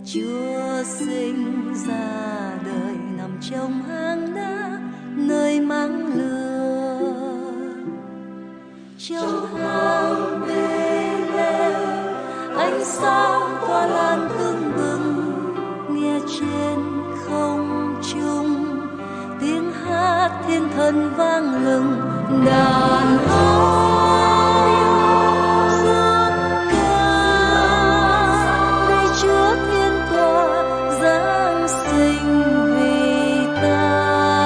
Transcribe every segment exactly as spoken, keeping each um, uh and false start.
Chúa sinh ra đời nằm trong hang đá nơi máng lửa. Trong hang Bê-lêm ánh sáng tỏa lan tưng bừng, nghe trên không trung tiếng hát thiên thần vang lừng. Đàn hát dương ca đầy Chúa thiên tòa giáng sinh vì ta.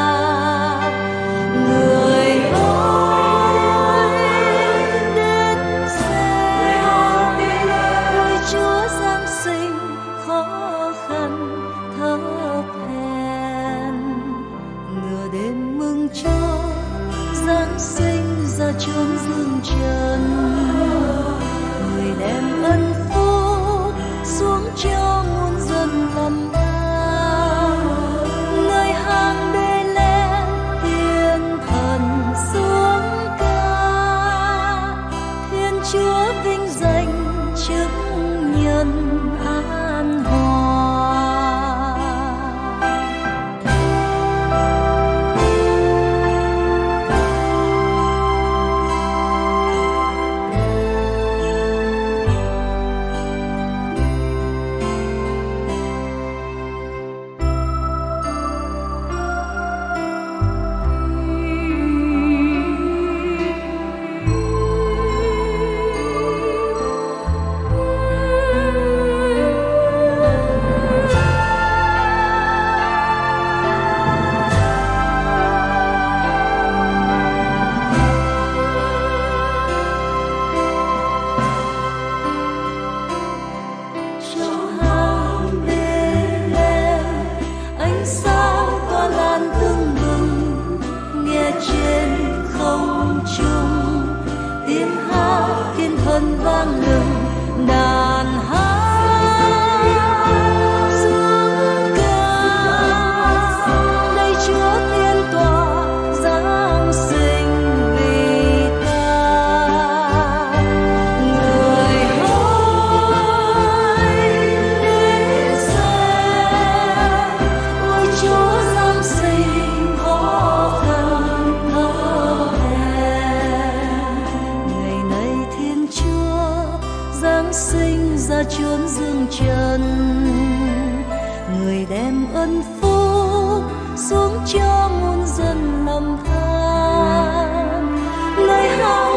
Người ơi đến xem nơi Chúa giáng sinh khó khăn thấp hèn. Nửa đêm mừng Chúa giáng sinh ra chốn dương trần, người đem ân phúc xuống cho muôn dân lầm tha. Nơi hang Bê-lêm thiên thần xuống ca, Thiên Chúa vinh danh chứng nhân an hòa. Thần vang lừng đàn hát dương ca đầy Chúa thiên tòa giáng sinh vì ta. Người hỡi đến xem ôi Chúa giáng sinh khó khăn thấp hèn. Ngày nay Thiên Chúa giáng sinh ra chốn dương trần, người đem ân phúc xuống cho muôn dân lầm than. Nơi hang